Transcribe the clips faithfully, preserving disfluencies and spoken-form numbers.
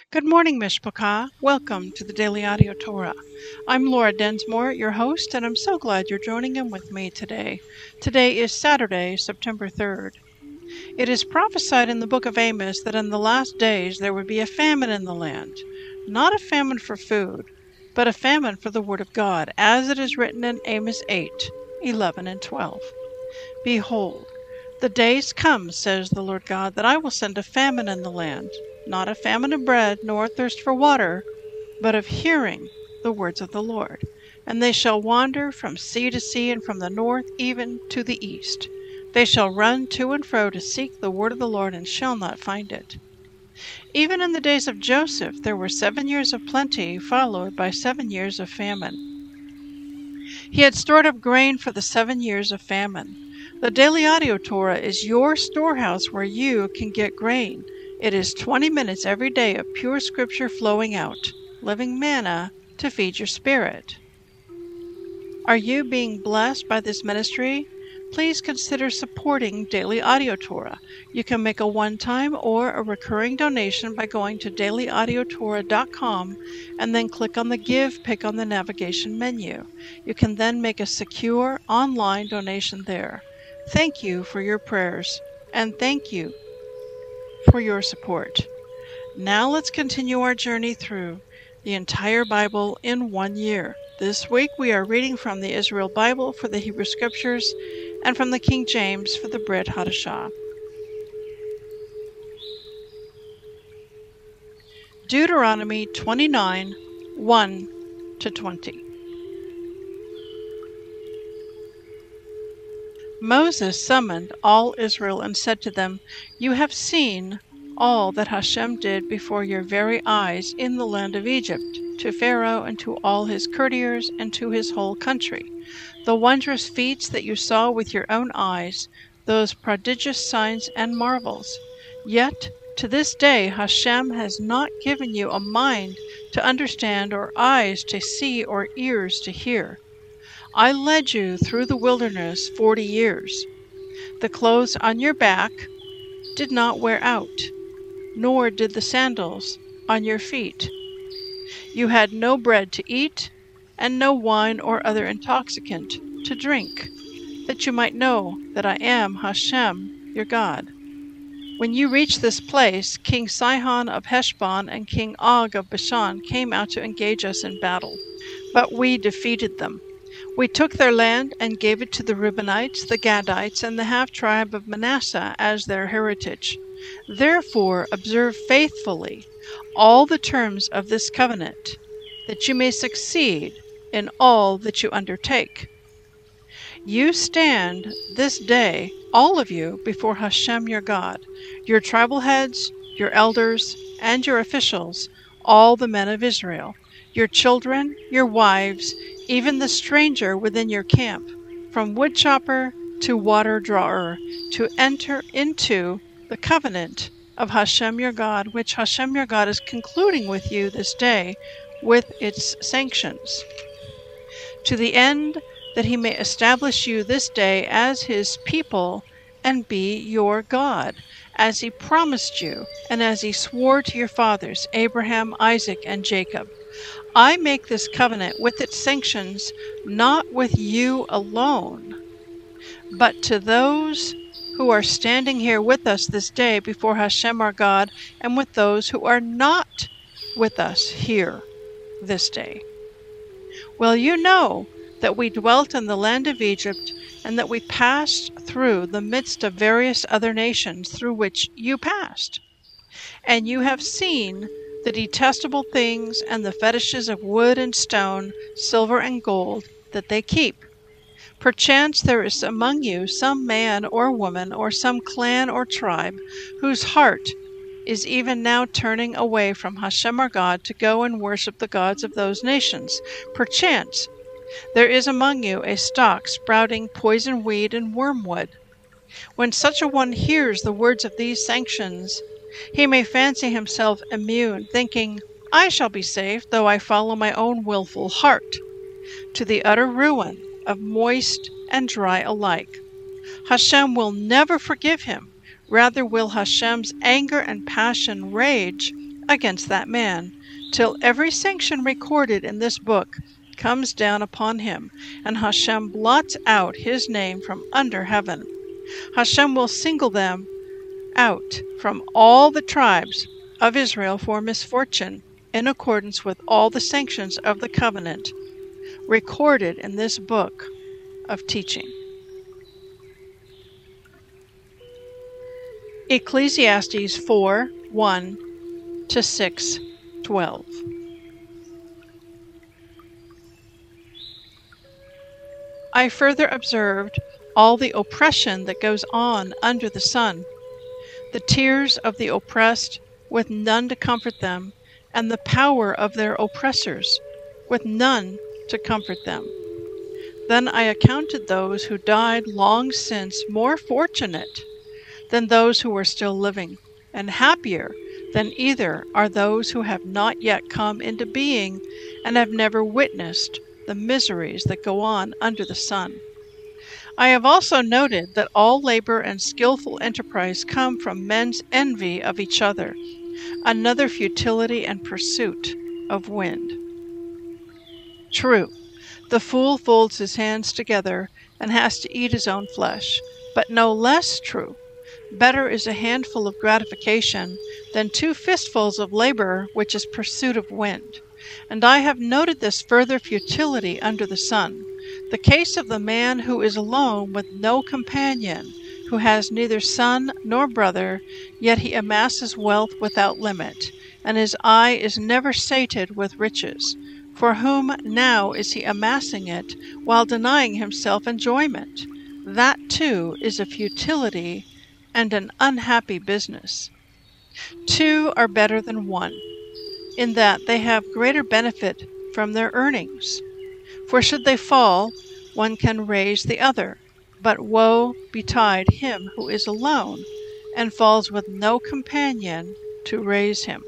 Good morning, Mishpachah. Welcome to the Daily Audio Torah. I'm Laura Densmore, your host, and I'm so glad you're joining in with me today. Today is Saturday, September third. It is prophesied in the book of Amos that in the last days there would be a famine in the land. Not a famine for food, but a famine for the word of God, as it is written in Amos eight, eleven and twelve. Behold, the days come, says the Lord God, that I will send a famine in the land, not a famine of bread, nor a thirst for water, but of hearing the words of the Lord. And they shall wander from sea to sea, and from the north even to the east. They shall run to and fro to seek the word of the Lord, and shall not find it. Even in the days of Joseph there were seven years of plenty, followed by seven years of famine. He had stored up grain for the seven years of famine. The Daily Audio Torah is your storehouse where you can get grain. It is twenty minutes every day of pure scripture flowing out, living manna to feed your spirit. Are you being blessed by this ministry? Please consider supporting Daily Audio Torah. You can make a one-time or a recurring donation by going to daily audio torah dot com and then click on the Give pick on the navigation menu. You can then make a secure online donation there. Thank you for your prayers, and thank you for your support. Now let's continue our journey through the entire Bible in one year. This week we are reading from the Israel Bible for the Hebrew Scriptures and from the King James for the Brit Hadashah. Deuteronomy twenty-nine, one to twenty. Moses summoned all Israel and said to them, "You have seen all that Hashem did before your very eyes in the land of Egypt, to Pharaoh and to all his courtiers and to his whole country. The wondrous feats that you saw with your own eyes, those prodigious signs and marvels. Yet to this day Hashem has not given you a mind to understand, or eyes to see, or ears to hear. I led you through the wilderness forty years. The clothes on your back did not wear out, nor did the sandals on your feet. You had no bread to eat, and no wine or other intoxicant to drink, that you might know that I am Hashem your God. When you reached this place, King Sihon of Heshbon and King Og of Bashan came out to engage us in battle, but we defeated them. We took their land and gave it to the Reubenites, the Gadites, and the half-tribe of Manasseh as their heritage. Therefore observe faithfully all the terms of this covenant, that you may succeed in all that you undertake. You stand this day, all of you, before Hashem your God, your tribal heads, your elders, and your officials, all the men of Israel, your children, your wives, even the stranger within your camp, from woodchopper to water drawer, to enter into the covenant of Hashem your God, which Hashem your God is concluding with you this day with its sanctions, to the end that he may establish you this day as his people and be your God, as he promised you, and as he swore to your fathers, Abraham, Isaac, and Jacob. I make this covenant with its sanctions, not with you alone, but to those who are standing here with us this day before Hashem our God, and with those who are not with us here this day. Well, you know that we dwelt in the land of Egypt, and that we passed through the midst of various other nations through which you passed. And you have seen the detestable things and the fetishes of wood and stone, silver and gold, that they keep. Perchance there is among you some man or woman, or some clan or tribe, whose heart is even now turning away from Hashem our God to go and worship the gods of those nations. Perchance there is among you a stock sprouting poison weed and wormwood. When such a one hears the words of these sanctions, he may fancy himself immune, thinking, I shall be safe, though I follow my own willful heart, to the utter ruin of moist and dry alike. Hashem will never forgive him. Rather will Hashem's anger and passion rage against that man, till every sanction recorded in this book comes down upon him, and Hashem blots out his name from under heaven. Hashem will single them out from all the tribes of Israel for misfortune, in accordance with all the sanctions of the covenant recorded in this book of teaching. Ecclesiastes four, one to six, twelve. I further observed all the oppression that goes on under the sun, the tears of the oppressed, with none to comfort them, and the power of their oppressors, with none to comfort them. Then I accounted those who died long since more fortunate than those who are still living, and happier than either are those who have not yet come into being and have never witnessed the miseries that go on under the sun. I have also noted that all labor and skillful enterprise come from men's envy of each other, another futility and pursuit of wind. True, the fool folds his hands together and has to eat his own flesh, but no less true, better is a handful of gratification than two fistfuls of labor, which is pursuit of wind. And I have noted this further futility under the sun, the case of the man who is alone with no companion, who has neither son nor brother, yet he amasses wealth without limit, and his eye is never sated with riches. For whom now is he amassing it, while denying himself enjoyment? That too is a futility and an unhappy business. Two are better than one, in that they have greater benefit from their earnings. For should they fall, one can raise the other. But woe betide him who is alone, and falls with no companion to raise him.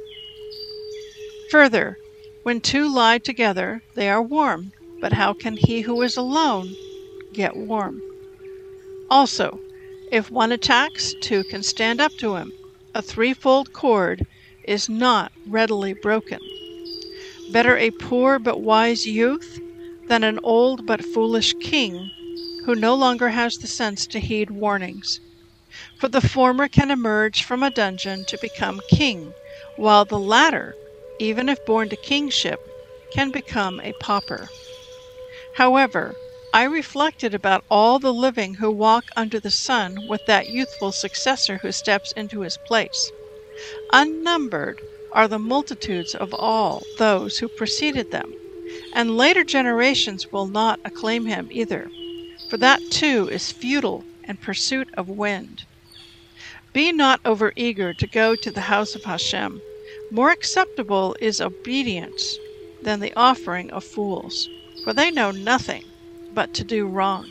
Further, when two lie together, they are warm, but how can he who is alone get warm? Also, if one attacks, two can stand up to him. A threefold cord is not readily broken. Better a poor but wise youth than an old but foolish king, who no longer has the sense to heed warnings. For the former can emerge from a dungeon to become king, while the latter, even if born to kingship, can become a pauper. However, I reflected about all the living who walk under the sun with that youthful successor who steps into his place. Unnumbered are the multitudes of all those who preceded them, and later generations will not acclaim him either, for that too is futile and pursuit of wind. Be not overeager to go to the house of Hashem. More acceptable is obedience than the offering of fools, for they know nothing but to do wrong.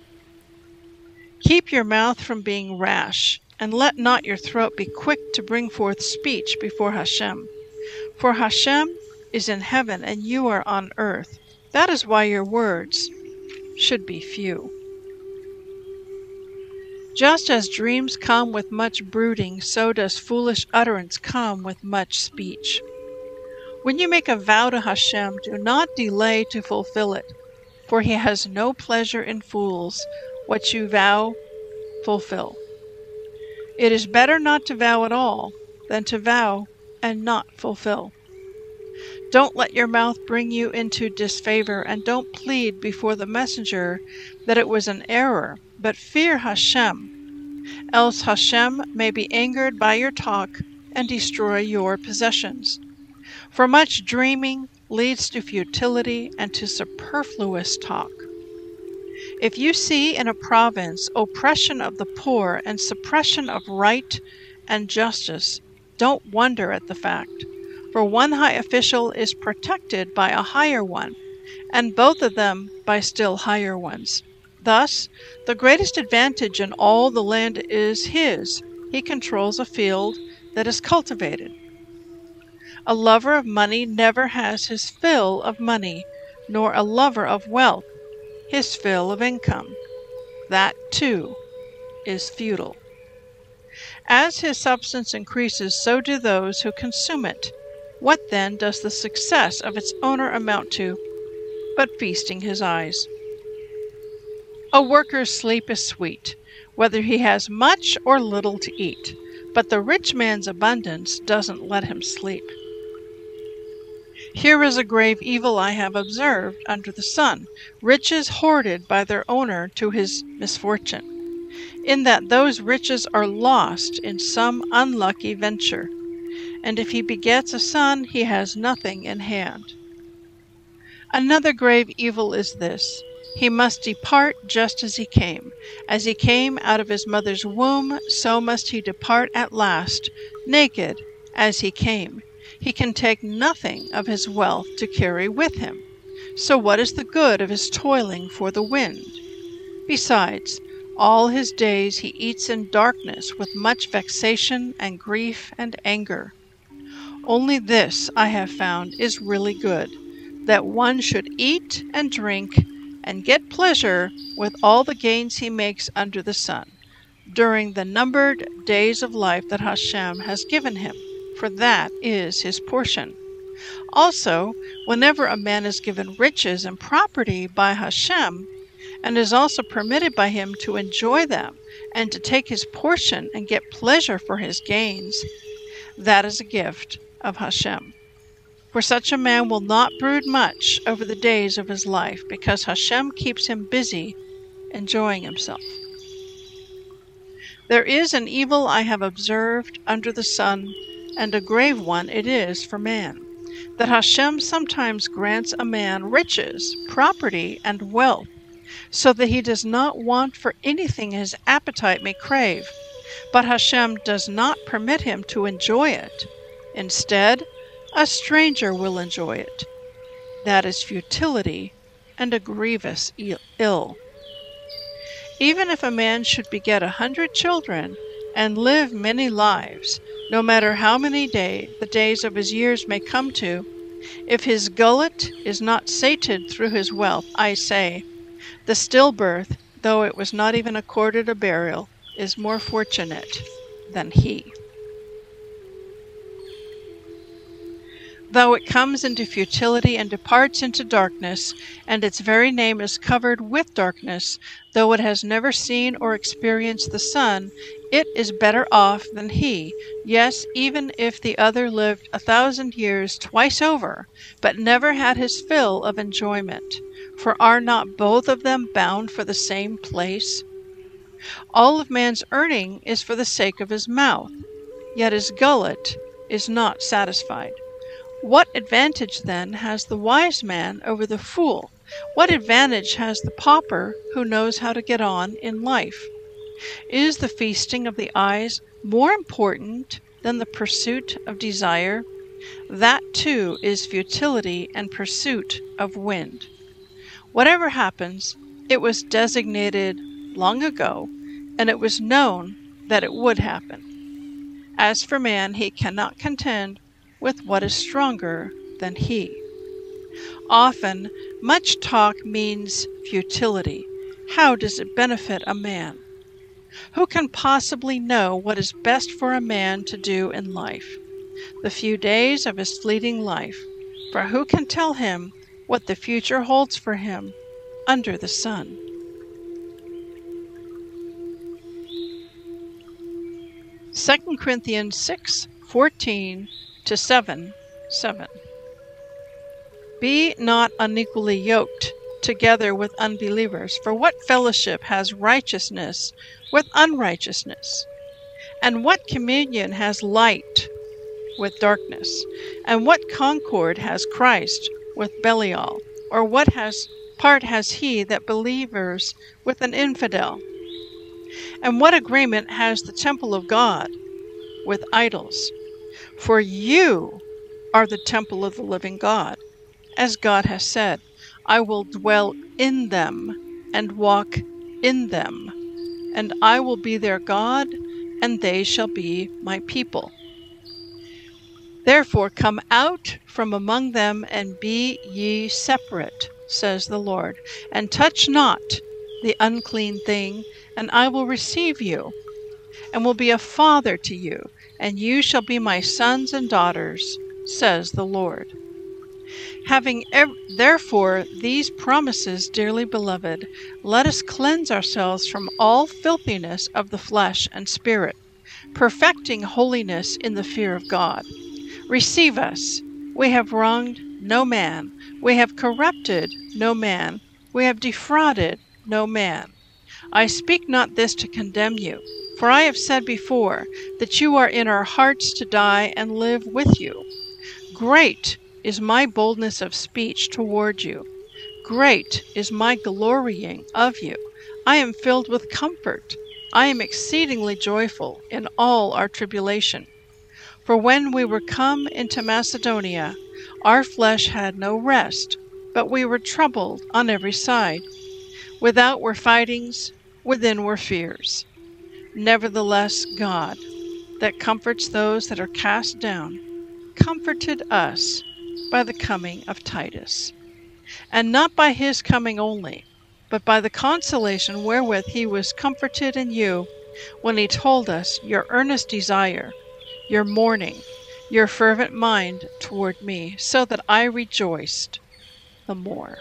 Keep your mouth from being rash, and let not your throat be quick to bring forth speech before Hashem. For Hashem is in heaven, and you are on earth. That is why your words should be few. Just as dreams come with much brooding, so does foolish utterance come with much speech. When you make a vow to Hashem, do not delay to fulfill it, for he has no pleasure in fools. What you vow, fulfill. It is better not to vow at all than to vow and not fulfill. Don't let your mouth bring you into disfavor, and don't plead before the messenger that it was an error, but fear Hashem, else Hashem may be angered by your talk and destroy your possessions. For much dreaming leads to futility and to superfluous talk. If you see in a province oppression of the poor and suppression of right and justice, don't wonder at the fact, for one high official is protected by a higher one, and both of them by still higher ones. Thus, the greatest advantage in all the land is his. He controls a field that is cultivated. A lover of money never has his fill of money, nor a lover of wealth his fill of income. That, too, is futile. As his substance increases, so do those who consume it. What then does the success of its owner amount to, but feasting his eyes? A worker's sleep is sweet, whether he has much or little to eat, but the rich man's abundance doesn't let him sleep. Here is a grave evil I have observed under the sun, riches hoarded by their owner to his misfortune, in that those riches are lost in some unlucky venture, and if he begets a son, he has nothing in hand. Another grave evil is this: he must depart just as he came. As he came out of his mother's womb, so must he depart at last, naked as he came. He can take nothing of his wealth to carry with him. So what is the good of his toiling for the wind? Besides, all his days he eats in darkness with much vexation and grief and anger. Only this I have found is really good, that one should eat and drink and get pleasure with all the gains he makes under the sun, during the numbered days of life that Hashem has given him, for that is his portion. Also, whenever a man is given riches and property by Hashem, and is also permitted by him to enjoy them and to take his portion and get pleasure for his gains, that is a gift of Hashem. For such a man will not brood much over the days of his life, because Hashem keeps him busy enjoying himself. There is an evil I have observed under the sun, and a grave one it is for man, that Hashem sometimes grants a man riches, property, and wealth, so that he does not want for anything his appetite may crave, but Hashem does not permit him to enjoy it. Instead, a stranger will enjoy it. That is futility and a grievous ill. Even if a man should beget a hundred children and live many lives, no matter how many day the days of his years may come to, if his gullet is not sated through his wealth, I say, the stillbirth, though it was not even accorded a burial, is more fortunate than he. Though it comes into futility and departs into darkness, and its very name is covered with darkness, though it has never seen or experienced the sun, it is better off than he, yes, even if the other lived a thousand years twice over, but never had his fill of enjoyment. For are not both of them bound for the same place? All of man's earning is for the sake of his mouth, yet his gullet is not satisfied. What advantage, then, has the wise man over the fool? What advantage has the pauper who knows how to get on in life? Is the feasting of the eyes more important than the pursuit of desire? That, too, is futility and pursuit of wind. Whatever happens, it was designated long ago, and it was known that it would happen. As for man, he cannot contend with what is stronger than he. Often, much talk means futility. How does it benefit a man? Who can possibly know what is best for a man to do in life, the few days of his fleeting life? For who can tell him what the future holds for him under the sun? Second Corinthians six fourteen to seven seven. Be not unequally yoked together with unbelievers, for what fellowship has righteousness with unrighteousness? And what communion has light with darkness? And what concord has Christ with Belial? Or what has part has he that believers with an infidel? And what agreement has the temple of God with idols? For you are the temple of the living God, as God has said, I will dwell in them and walk in them, and I will be their God, and they shall be my people. Therefore come out from among them, and be ye separate, says the Lord, and touch not the unclean thing, and I will receive you, and will be a father to you, and you shall be my sons and daughters, says the Lord. Having ev- therefore these promises, dearly beloved, let us cleanse ourselves from all filthiness of the flesh and spirit, perfecting holiness in the fear of God. Receive us. We have wronged no man. We have corrupted no man. We have defrauded no man. I speak not this to condemn you, for I have said before that you are in our hearts to die and live with you. Great is my boldness of speech toward you. Great is my glorying of you. I am filled with comfort. I am exceedingly joyful in all our tribulation. For when we were come into Macedonia, our flesh had no rest, but we were troubled on every side. Without were fightings, within were fears. Nevertheless, God, that comforts those that are cast down, comforted us by the coming of Titus, and not by his coming only, but by the consolation wherewith he was comforted in you, when he told us your earnest desire, your mourning, your fervent mind toward me, so that I rejoiced the more.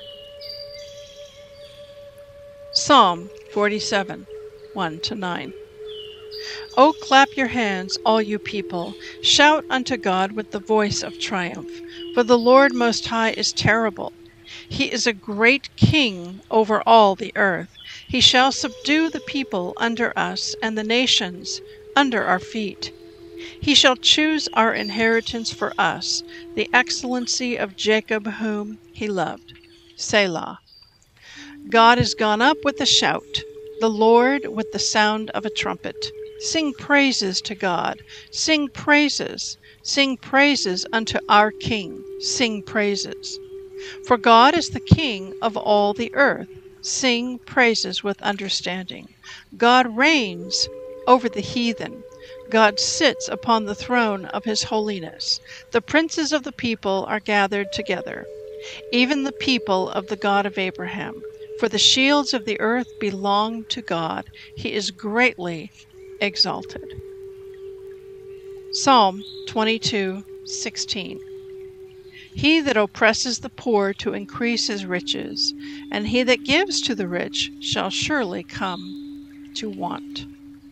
Psalm forty-seven, one to nine. O clap your hands, all you people, shout unto God with the voice of triumph, for the Lord Most High is terrible. He is a great king over all the earth. He shall subdue the people under us, and the nations under our feet. He shall choose our inheritance for us, the excellency of Jacob whom he loved. Selah. God is gone up with a shout, the Lord with the sound of a trumpet. Sing praises to God, sing praises, sing praises unto our King, sing praises. For God is the King of all the earth, sing praises with understanding. God reigns over the heathen, God sits upon the throne of his holiness. The princes of the people are gathered together, even the people of the God of Abraham. For the shields of the earth belong to God. He is greatly exalted. Psalm twenty-two, sixteen. He that oppresses the poor to increase his riches, and he that gives to the rich shall surely come to want.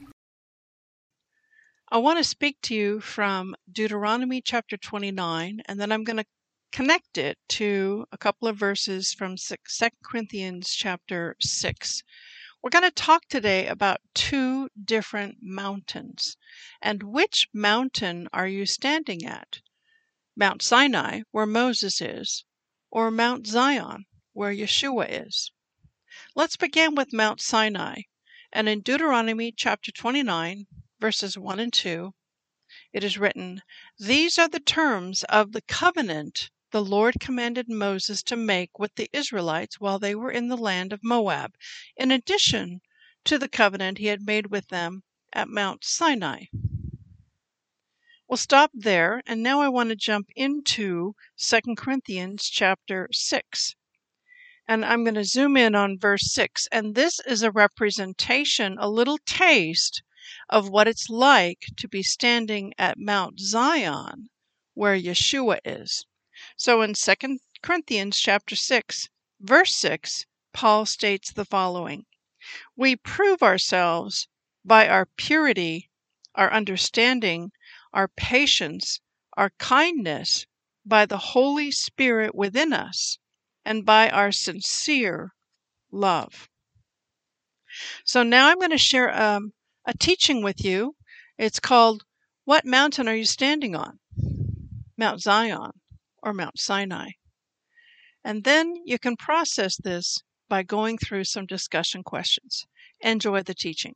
I want to speak to you from Deuteronomy chapter twenty-nine, and then I'm going to connect it to a couple of verses from Second Corinthians chapter six. We're going to talk today about two different mountains. And which mountain are you standing at? Mount Sinai, where Moses is, or Mount Zion, where Yeshua is? Let's begin with Mount Sinai. And in Deuteronomy chapter twenty-nine, verses one and two, it is written, "These are the terms of the covenant the Lord commanded Moses to make with the Israelites while they were in the land of Moab, in addition to the covenant he had made with them at Mount Sinai." We'll stop there, and now I want to jump into Second Corinthians chapter six. And I'm going to zoom in on verse six, and this is a representation, a little taste of what it's like to be standing at Mount Zion, where Yeshua is. So in Second Corinthians chapter six, verse six, Paul states the following: "We prove ourselves by our purity, our understanding, our patience, our kindness, by the Holy Spirit within us, and by our sincere love." So now I'm going to share um, a teaching with you. It's called, "What Mountain Are You Standing On? Mount Zion or Mount Sinai?" And then you can process this by going through some discussion questions. Enjoy the teaching.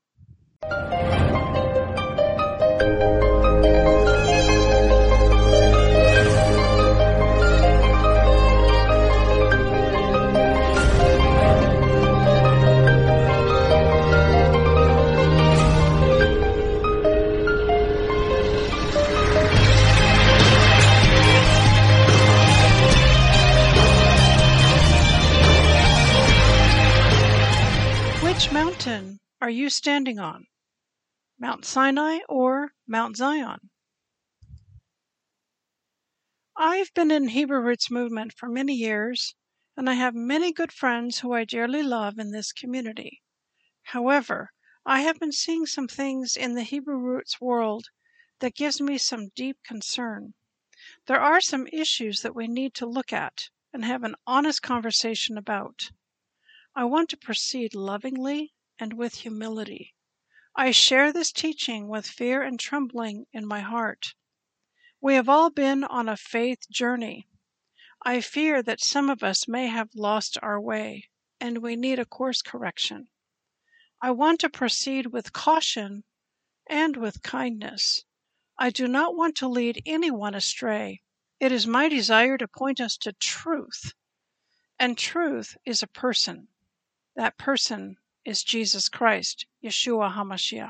Which mountain are you standing on? Mount Sinai or Mount Zion? I've been in Hebrew Roots movement for many years, and I have many good friends who I dearly love in this community. However, I have been seeing some things in the Hebrew Roots world that gives me some deep concern. There are some issues that we need to look at and have an honest conversation about. I want to proceed lovingly and with humility. I share this teaching with fear and trembling in my heart. We have all been on a faith journey. I fear that some of us may have lost our way, and we need a course correction. I want to proceed with caution and with kindness. I do not want to lead anyone astray. It is my desire to point us to truth, and truth is a person. That person is Jesus Christ, Yeshua HaMashiach.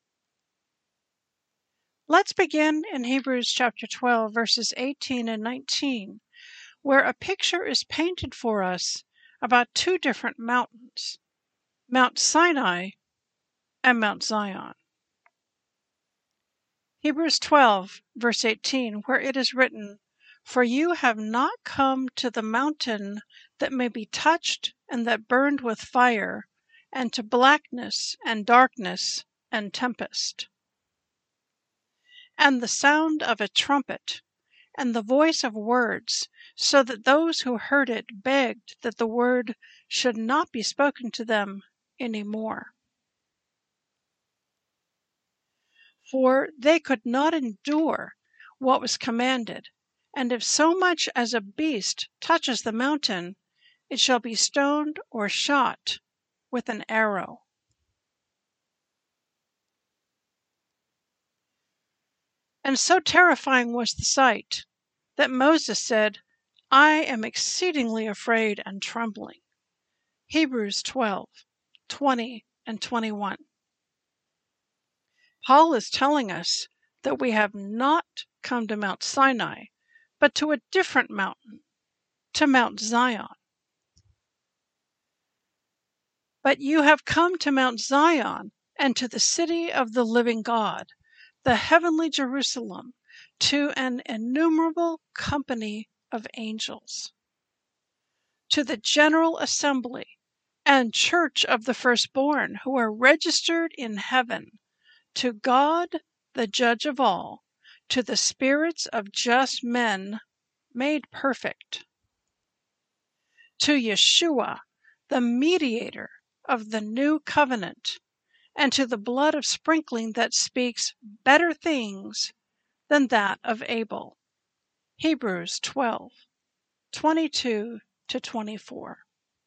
Let's begin in Hebrews chapter twelve, verses eighteen and nineteen, where a picture is painted for us about two different mountains, Mount Sinai and Mount Zion. Hebrews twelve, verse eighteen, where it is written, "For you have not come to the mountain that may be touched and that burned with fire, and to blackness and darkness and tempest, and the sound of a trumpet, and the voice of words, so that those who heard it begged that the word should not be spoken to them any more. For they could not endure what was commanded, and if so much as a beast touches the mountain, it shall be stoned or shot with an arrow." And so terrifying was the sight that Moses said, "I am exceedingly afraid and trembling." Hebrews twelve, twenty and twenty-one. Paul is telling us that we have not come to Mount Sinai, but to a different mountain, to Mount Zion. "But you have come to Mount Zion, and to the city of the living God, the heavenly Jerusalem, to an innumerable company of angels, to the general assembly and church of the firstborn who are registered in heaven, to God, the judge of all, to the spirits of just men made perfect, to Yeshua, the mediator of the new covenant, and to the blood of sprinkling that speaks better things than that of Abel." Hebrews twelve, twenty-two to twenty-four.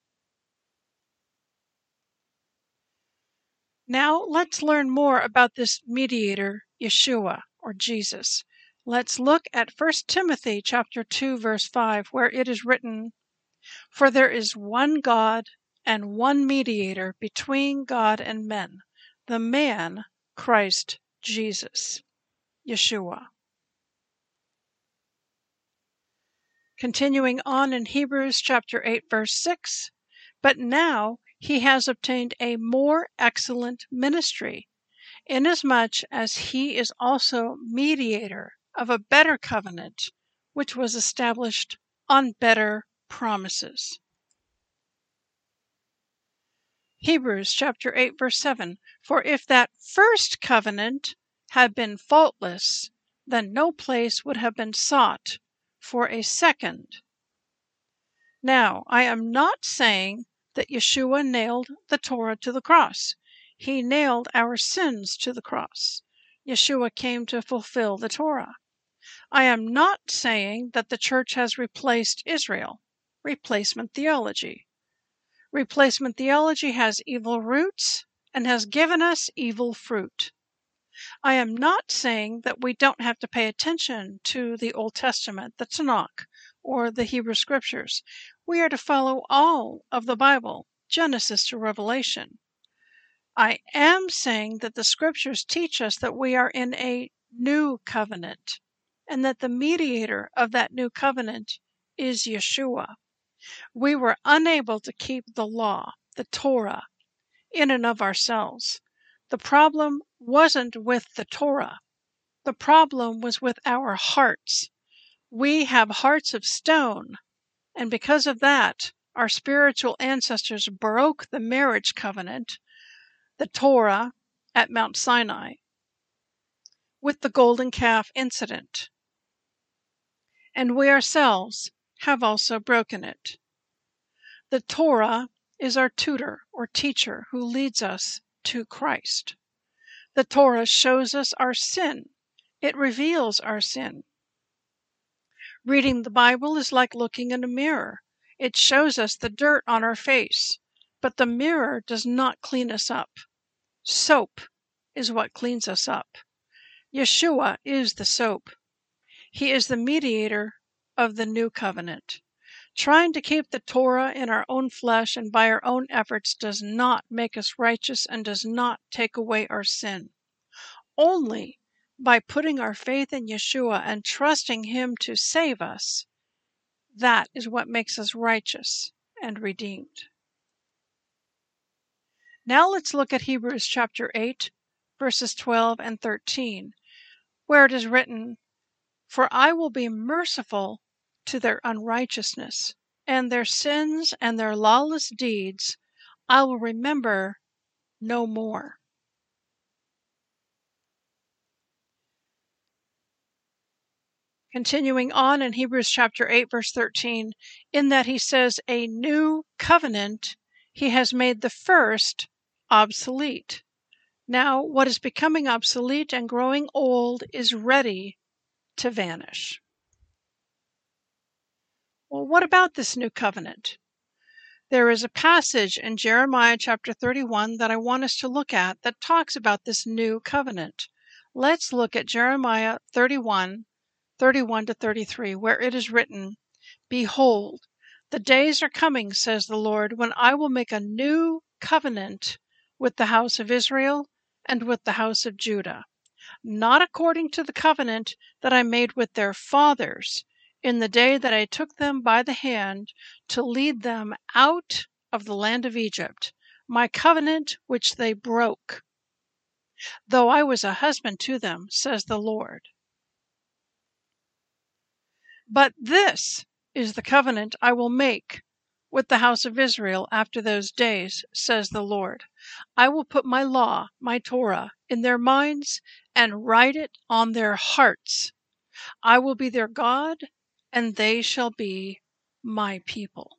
Now let's learn more about this mediator, Yeshua, or Jesus. Let's look at First Timothy chapter two, verse five, where it is written, "For there is one God and one mediator between God and men, the man Christ Jesus." Yeshua. Continuing on in Hebrews chapter eight, verse six, "But now he has obtained a more excellent ministry, inasmuch as he is also mediator of a better covenant, which was established on better promises." Hebrews chapter eight, verse seven, "For if that first covenant had been faultless, then no place would have been sought for a second." Now, I am not saying that Yeshua nailed the Torah to the cross. He nailed our sins to the cross. Yeshua came to fulfill the Torah. I am not saying that the church has replaced Israel. Replacement theology. Replacement theology has evil roots and has given us evil fruit. I am not saying that we don't have to pay attention to the Old Testament, the Tanakh, or the Hebrew Scriptures. We are to follow all of the Bible, Genesis to Revelation. I am saying that the Scriptures teach us that we are in a new covenant, and that the mediator of that new covenant is Yeshua. We were unable to keep the law, the Torah, in and of ourselves. The problem wasn't with the Torah. The problem was with our hearts. We have hearts of stone, and because of that, our spiritual ancestors broke the marriage covenant, the Torah, at Mount Sinai, with the golden calf incident. And we ourselves have also broken it. The Torah is our tutor or teacher who leads us to Christ. The Torah shows us our sin. It reveals our sin. Reading the Bible is like looking in a mirror. It shows us the dirt on our face, but the mirror does not clean us up. Soap is what cleans us up. Yeshua is the soap. He is the mediator of the new covenant. Trying to keep the Torah in our own flesh and by our own efforts does not make us righteous and does not take away our sin. Only by putting our faith in Yeshua and trusting Him to save us, that is what makes us righteous and redeemed. Now let's look at Hebrews chapter eight, verses twelve and thirteen, where it is written, "For I will be merciful to their unrighteousness, and their sins and their lawless deeds I will remember no more." Continuing on in Hebrews chapter eight, verse thirteen, in that he says, "A new covenant, he has made the first obsolete." Now, what is becoming obsolete and growing old is ready to vanish. Well, what about this new covenant? There is a passage in Jeremiah chapter thirty-one that I want us to look at that talks about this new covenant. Let's look at Jeremiah thirty-one, thirty-one to thirty-three, where it is written, "Behold, the days are coming, says the Lord, when I will make a new covenant with the house of Israel and with the house of Judah, not according to the covenant that I made with their fathers in the day that I took them by the hand to lead them out of the land of Egypt, my covenant which they broke, though I was a husband to them, says the Lord. But this is the covenant I will make with the house of Israel after those days, says the Lord. I will put my law, my Torah, in their minds and write it on their hearts. I will be their God, and they shall be my people."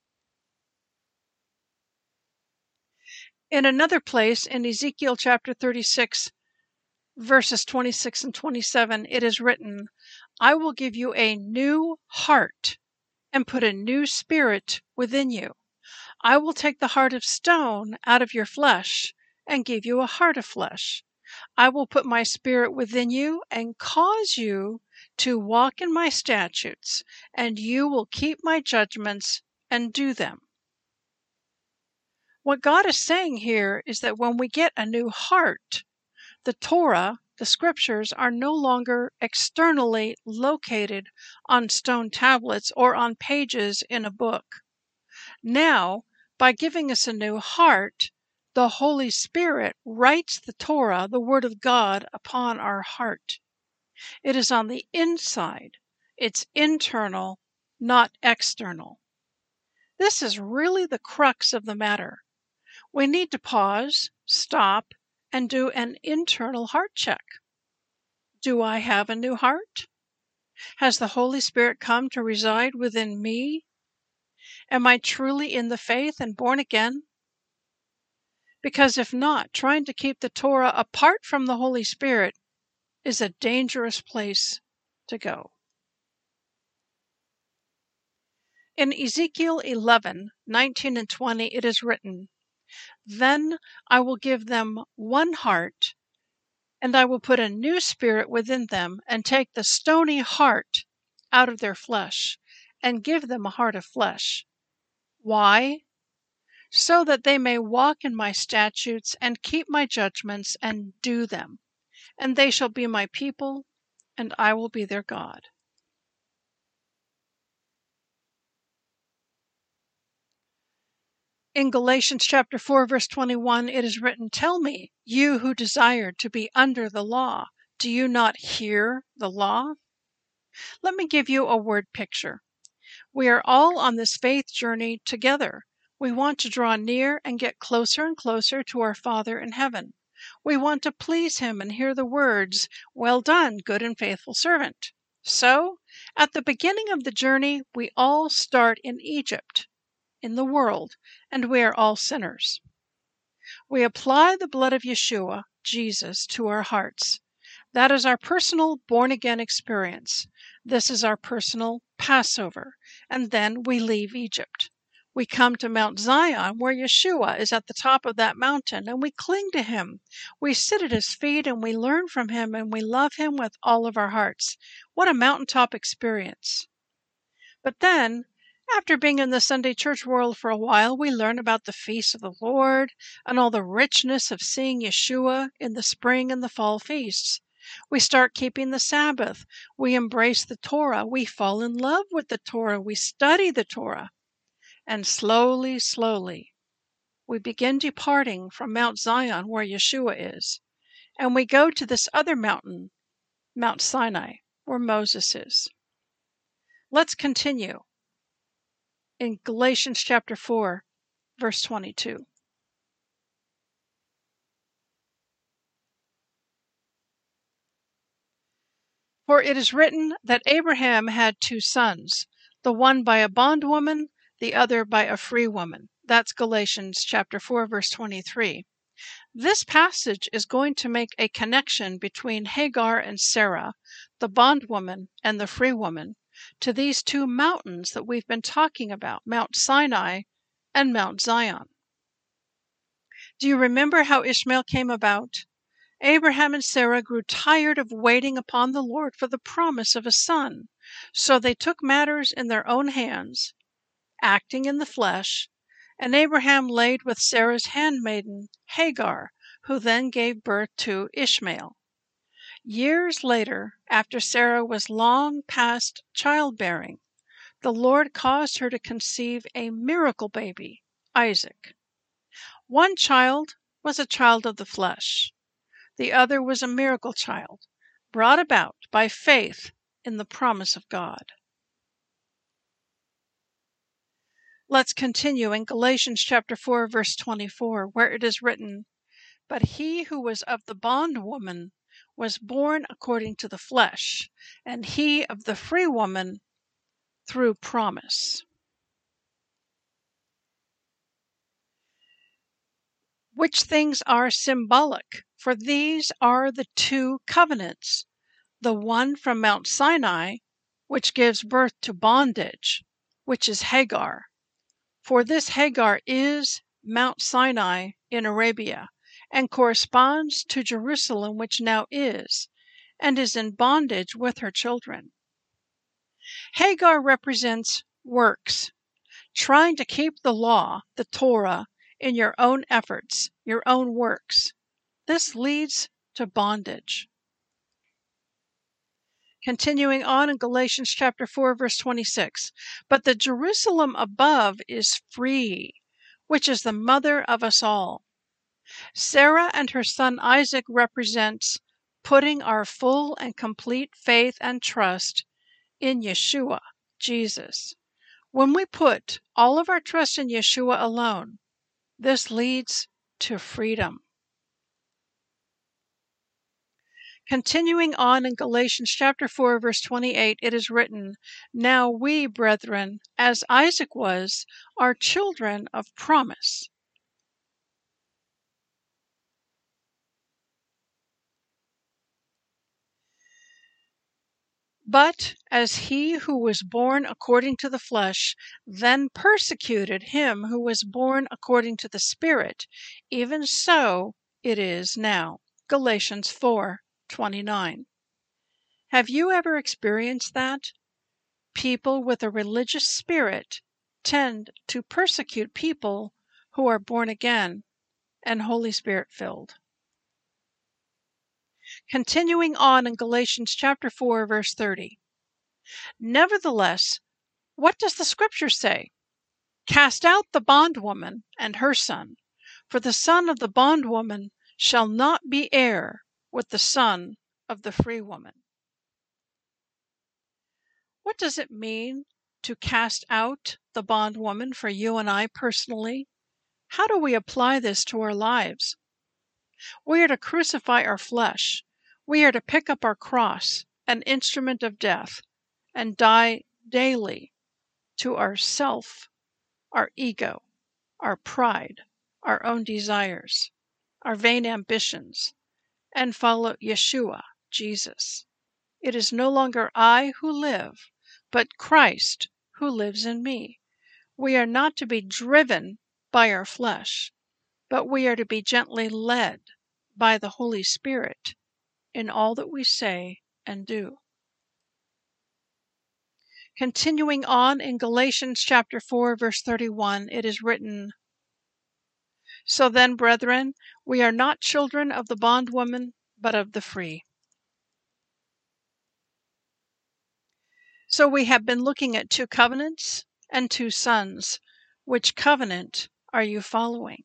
In another place, in Ezekiel chapter thirty-six, verses twenty-six and twenty-seven, it is written, "I will give you a new heart and put a new spirit within you. I will take the heart of stone out of your flesh and give you a heart of flesh. I will put my spirit within you and cause you to walk in my statutes, and you will keep my judgments and do them." What God is saying here is that when we get a new heart, the Torah, the scriptures, are no longer externally located on stone tablets or on pages in a book. Now, by giving us a new heart, the Holy Spirit writes the Torah, the Word of God, upon our heart. It is on the inside. It's internal, not external. This is really the crux of the matter. We need to pause, stop, and do an internal heart check. Do I have a new heart? Has the Holy Spirit come to reside within me? Am I truly in the faith and born again? Because if not, trying to keep the Torah apart from the Holy Spirit is a dangerous place to go. In Ezekiel eleven, nineteen and twenty, it is written, "Then I will give them one heart, and I will put a new spirit within them, and take the stony heart out of their flesh, and give them a heart of flesh." Why? So that they may walk in my statutes and keep my judgments and do them. And they shall be my people, and I will be their God. In Galatians chapter four, verse twenty-one, it is written, "Tell me, you who desire to be under the law, do you not hear the law? Let me give you a word picture. We are all on this faith journey together. We want to draw near and get closer and closer to our Father in heaven. We want to please Him and hear the words, "Well done, good and faithful servant." So, at the beginning of the journey, we all start in Egypt, in the world, and we are all sinners. We apply the blood of Yeshua, Jesus, to our hearts. That is our personal born-again experience. This is our personal Passover. And then we leave Egypt. We come to Mount Zion, where Yeshua is at the top of that mountain, and we cling to Him. We sit at His feet, and we learn from Him, and we love Him with all of our hearts. What a mountaintop experience. But then, after being in the Sunday church world for a while, we learn about the feasts of the Lord and all the richness of seeing Yeshua in the spring and the fall feasts. We start keeping the Sabbath. We embrace the Torah. We fall in love with the Torah. We study the Torah. And slowly, slowly, we begin departing from Mount Zion, where Yeshua is, and we go to this other mountain, Mount Sinai, where Moses is. Let's continue in Galatians chapter four, verse twenty-two. For it is written that Abraham had two sons, the one by a bondwoman, the other by a free woman. That's Galatians chapter four, verse twenty-three. This passage is going to make a connection between Hagar and Sarah, the bondwoman and the free woman, to these two mountains that we've been talking about, Mount Sinai and Mount Zion. Do you remember how Ishmael came about? Abraham and Sarah grew tired of waiting upon the Lord for the promise of a son, so they took matters in their own hands, acting in the flesh, and Abraham laid with Sarah's handmaiden, Hagar, who then gave birth to Ishmael. Years later, after Sarah was long past childbearing, the Lord caused her to conceive a miracle baby, Isaac. One child was a child of the flesh. The other was a miracle child, brought about by faith in the promise of God. Let's continue in Galatians chapter four, verse twenty-four, where it is written, "But he who was of the bondwoman was born according to the flesh, and he of the free woman through promise." Which things are symbolic, for these are the two covenants, the one from Mount Sinai, which gives birth to bondage, which is Hagar. For this Hagar is Mount Sinai in Arabia, and corresponds to Jerusalem, which now is, and is in bondage with her children. Hagar represents works, trying to keep the law, the Torah, in your own efforts, your own works. This leads to bondage. Continuing on in Galatians chapter four, verse twenty-six, "But the Jerusalem above is free, which is the mother of us all." Sarah and her son Isaac represents putting our full and complete faith and trust in Yeshua, Jesus. When we put all of our trust in Yeshua alone, this leads to freedom. Continuing on in Galatians chapter four, verse twenty-eight, it is written, "Now we, brethren, as Isaac was, are children of promise." But as he who was born according to the flesh then persecuted him who was born according to the Spirit, even so it is now. Galatians four twenty-nine. Have you ever experienced that? People with a religious spirit tend to persecute people who are born again and Holy Spirit filled. Continuing on in Galatians chapter four, verse thirty. "Nevertheless, what does the scripture say? Cast out the bondwoman and her son, for the son of the bondwoman shall not be heir with the son of the free woman." What does it mean to cast out the bondwoman for you and I personally? How do we apply this to our lives? We are to crucify our flesh. We are to pick up our cross, an instrument of death, and die daily to our self, our ego, our pride, our own desires, our vain ambitions, and follow Yeshua, Jesus. It is no longer I who live, but Christ who lives in me. We are not to be driven by our flesh, but we are to be gently led by the Holy Spirit in all that we say and do. Continuing on in Galatians chapter four, verse thirty-one, it is written, "So then, brethren, we are not children of the bondwoman, but of the free." So we have been looking at two covenants and two sons. Which covenant are you following?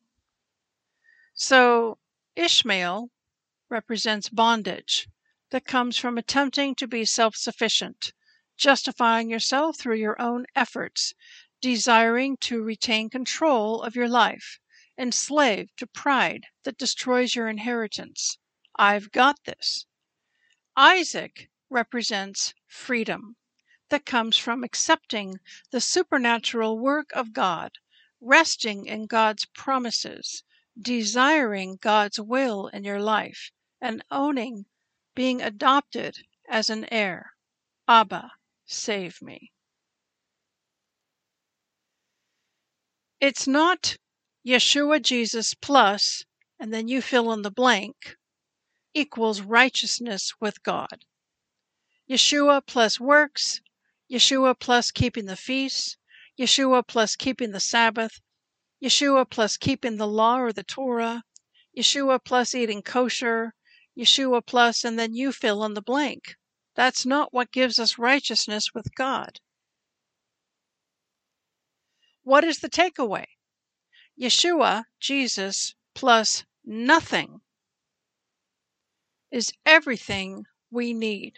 So Ishmael represents bondage that comes from attempting to be self-sufficient, justifying yourself through your own efforts, desiring to retain control of your life, enslaved to pride that destroys your inheritance. I've got this. Isaac represents freedom that comes from accepting the supernatural work of God, resting in God's promises, desiring God's will in your life, and owning being adopted as an heir. Abba, save me. It's not Yeshua Jesus plus, and then you fill in the blank, equals righteousness with God. Yeshua plus works, Yeshua plus keeping the feasts, Yeshua plus keeping the Sabbath, Yeshua plus keeping the law or the Torah, Yeshua plus eating kosher, Yeshua plus, and then you fill in the blank. That's not what gives us righteousness with God. What is the takeaway? Yeshua, Jesus, plus nothing is everything we need.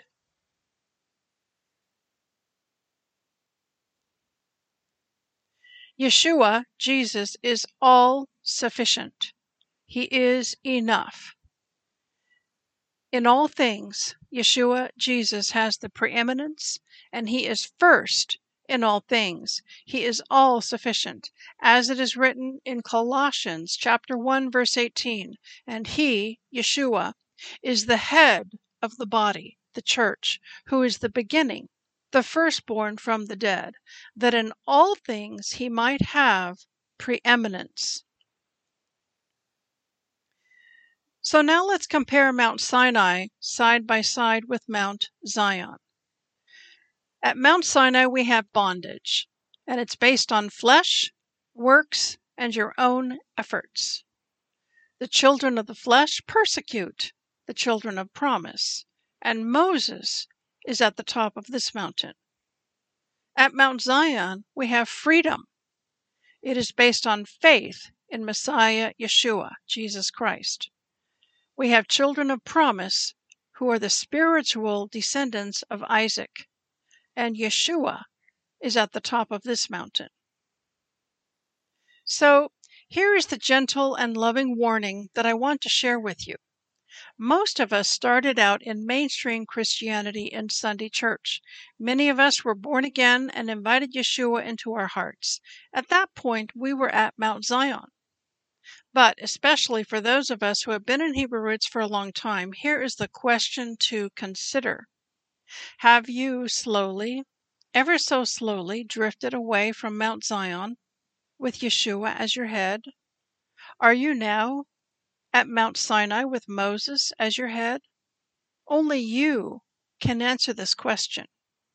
Yeshua, Jesus, is all sufficient. He is enough. In all things, Yeshua, Jesus, has the preeminence, and he is first in all things. He is all sufficient, as it is written in Colossians chapter one, verse eighteen, and he, Yeshua, is the head of the body, the church, who is the beginning, the firstborn from the dead, that in all things he might have preeminence. So now let's compare Mount Sinai side by side with Mount Zion. At Mount Sinai we have bondage, and it's based on flesh, works, and your own efforts. The children of the flesh persecute the children of promise, and Moses is at the top of this mountain. At Mount Zion we have freedom. It is based on faith in Messiah Yeshua, Jesus Christ. We have children of promise who are the spiritual descendants of Isaac, and Yeshua is at the top of this mountain. So here is the gentle and loving warning that I want to share with you. Most of us started out in mainstream Christianity in Sunday church. Many of us were born again and invited Yeshua into our hearts. At that point, we were at Mount Zion. But especially for those of us who have been in Hebrew Roots for a long time, here is the question to consider. Have you slowly, ever so slowly, drifted away from Mount Zion with Yeshua as your head? Are you now at Mount Sinai with Moses as your head? Only you can answer this question.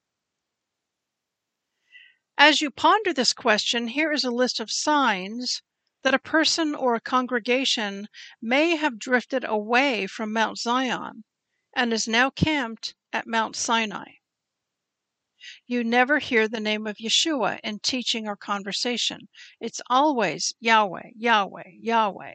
As you ponder this question, here is a list of signs that a person or a congregation may have drifted away from Mount Zion and is now camped at Mount Sinai. You never hear the name of Yeshua in teaching or conversation. It's always Yahweh, Yahweh, Yahweh.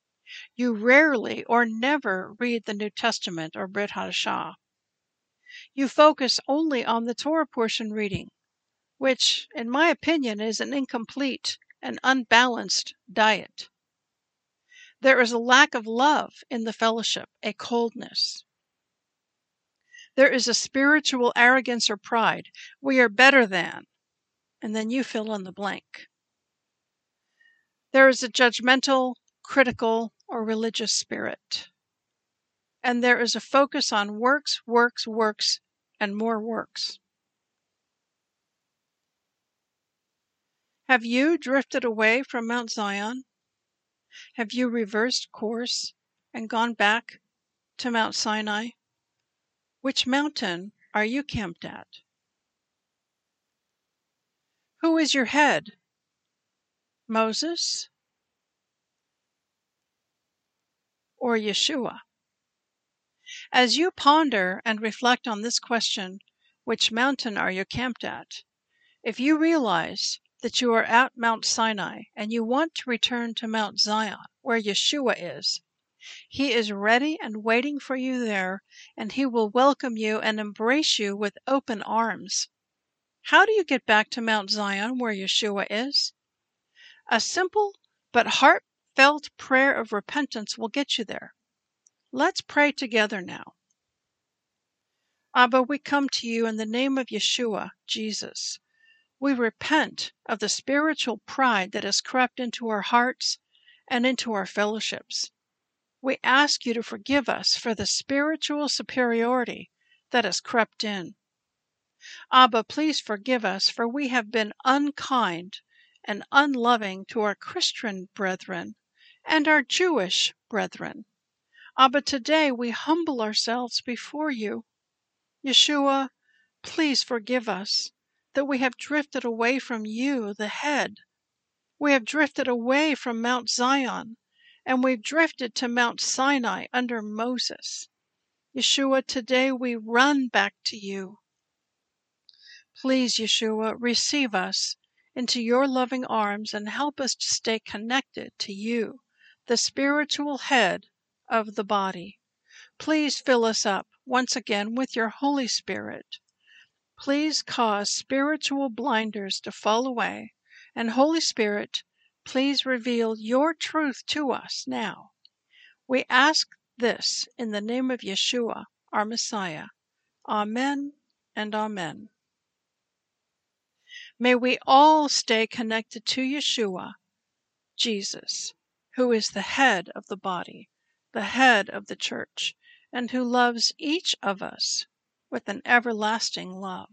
You rarely or never read the New Testament or Brit Hadashah. You focus only on the Torah portion reading, which, in my opinion, is an incomplete and unbalanced diet. There is a lack of love in the fellowship, a coldness. There is a spiritual arrogance or pride. We are better than, and then you fill in the blank. There is a judgmental, critical, or religious spirit. And there is a focus on works, works, works, and more works. Have you drifted away from Mount Zion? Have you reversed course and gone back to Mount Sinai? Which mountain are you camped at? Who is your head? Moses or Yeshua? As you ponder and reflect on this question, which mountain are you camped at? If you realize that you are at Mount Sinai and you want to return to Mount Zion, where Yeshua is, he is ready and waiting for you there, and he will welcome you and embrace you with open arms. How do you get back to Mount Zion, where Yeshua is? A simple but heartfelt prayer of repentance will get you there. Let's pray together now. Abba, we come to you in the name of Yeshua, Jesus. We repent of the spiritual pride that has crept into our hearts and into our fellowships. We ask you to forgive us for the spiritual superiority that has crept in. Abba, please forgive us, for we have been unkind and unloving to our Christian brethren and our Jewish brethren. Abba, today we humble ourselves before you. Yeshua, please forgive us that we have drifted away from you, the head. We have drifted away from Mount Zion, and we've drifted to Mount Sinai under Moses. Yeshua, today we run back to you. Please, Yeshua, receive us into your loving arms and help us to stay connected to you, the spiritual head of the body. Please fill us up once again with your Holy Spirit. Please cause spiritual blinders to fall away, and Holy Spirit, please reveal your truth to us now. We ask this in the name of Yeshua, our Messiah. Amen and amen. May we all stay connected to Yeshua, Jesus, who is the head of the body, the head of the church, and who loves each of us with an everlasting love.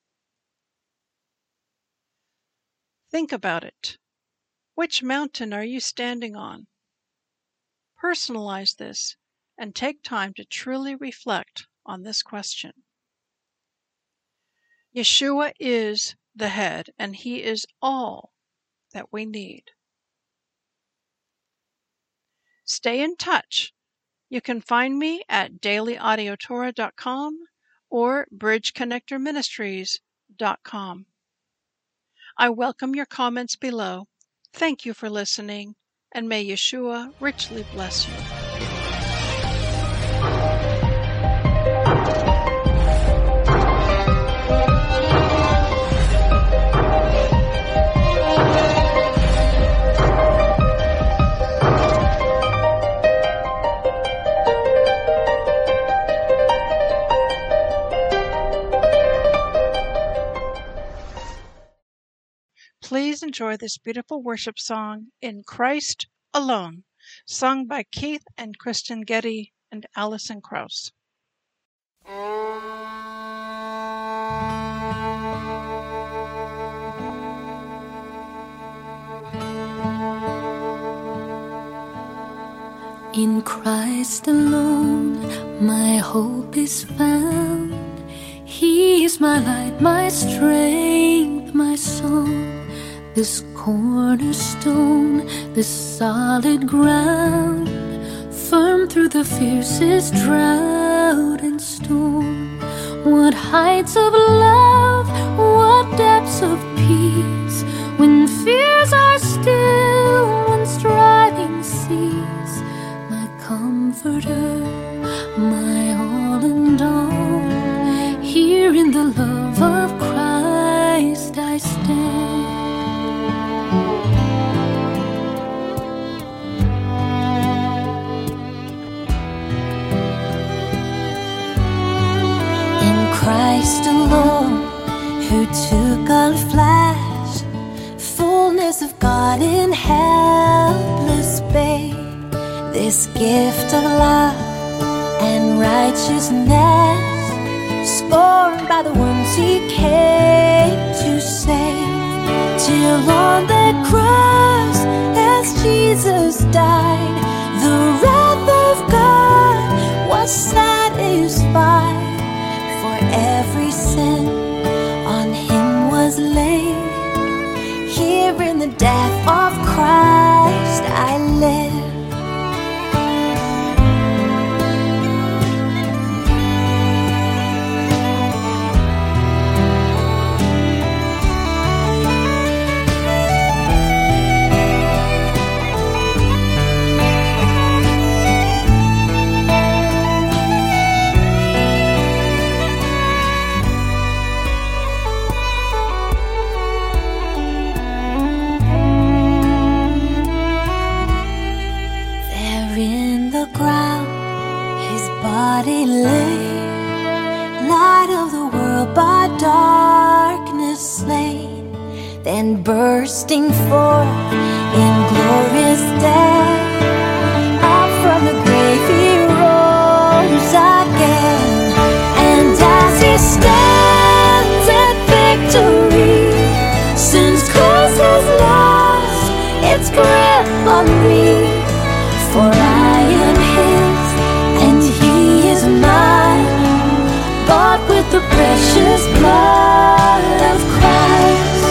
Think about it. Which mountain are you standing on? Personalize this and take time to truly reflect on this question. Yeshua is the head, and he is all that we need. Stay in touch. You can find me at daily audio torah dot com or bridge connector ministries dot com. I welcome your comments below. Thank you for listening, and may Yeshua richly bless you. Please enjoy this beautiful worship song, In Christ Alone, sung by Keith and Kristen Getty and Allison Krauss. In Christ alone, my hope is found. He is my light, my strength, my song. This cornerstone, this solid ground, firm through the fiercest drought and storm. What heights of love, what depths of peace, when fears are still, when striving cease. My comforter, my all and all, He In Christ alone, who took on flesh, fullness of God in helpless babe, this gift of love and righteousness, scorned by the ones he came to save. Till on the cross, as Jesus died, the wrath of God was satisfied. For every sin on him was laid. Here in the death of Christ I live. Body lay, light of the world by darkness slain, then bursting forth in glorious day, up from the grave he rose again. And as he stands in victory, sin's cross has lost its grip on me. For I am his and he is mine, bought with the precious blood of Christ.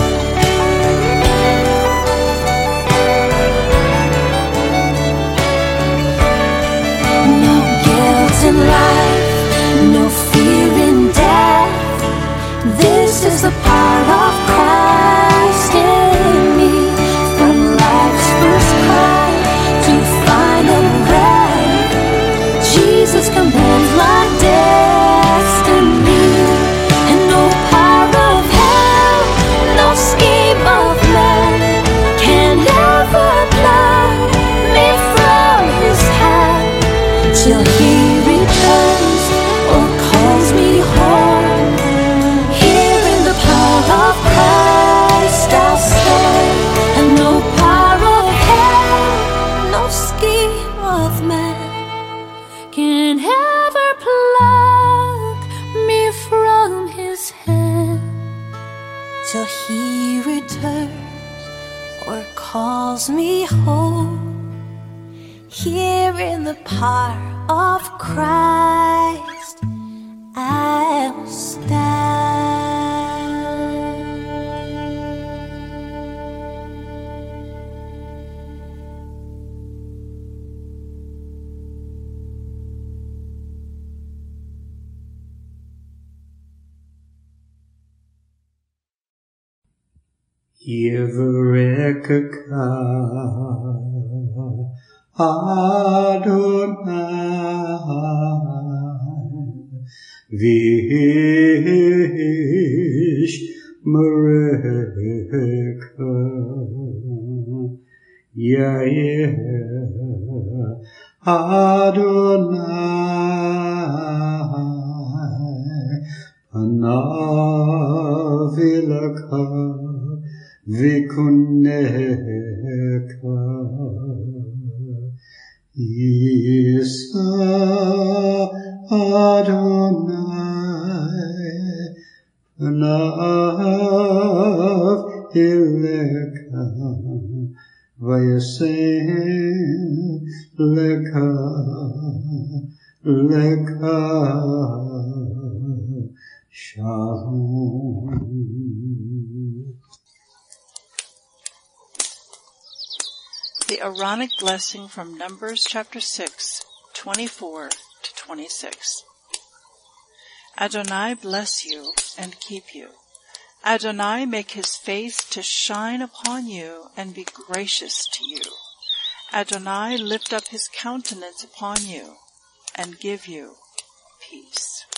No guilt in life, no fear in death. This is the power of Christ in me. From life's first cry to final breath, Jesus commands my destiny. And no power of hell, no scheme of man can ever pluck me from his hand, till he returns or calls me home. Here in the power of Christ I'll stand. And no power of hell, no scheme of man can ever pluck me from his hand, till he returns or calls me home. Here in the power of Christ I'll stand. Yivrekka Adonai Vish Mereka Yair Adonai Panavilaka Vikuneka Isa Adonai Panav Ileka Vayasem Leka Leka Shalom. The Aaronic blessing from Numbers chapter six, twenty-four to twenty-six. Adonai bless you and keep you. Adonai make his face to shine upon you and be gracious to you. Adonai lift up his countenance upon you and give you peace.